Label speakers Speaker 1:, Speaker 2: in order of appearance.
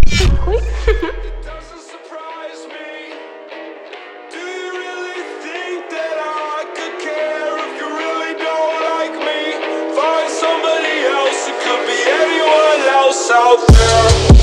Speaker 1: Quick.
Speaker 2: Doesn't surprise me. Do you really think that I could care if you really don't like me? Find somebody else, it could be anyone else out there.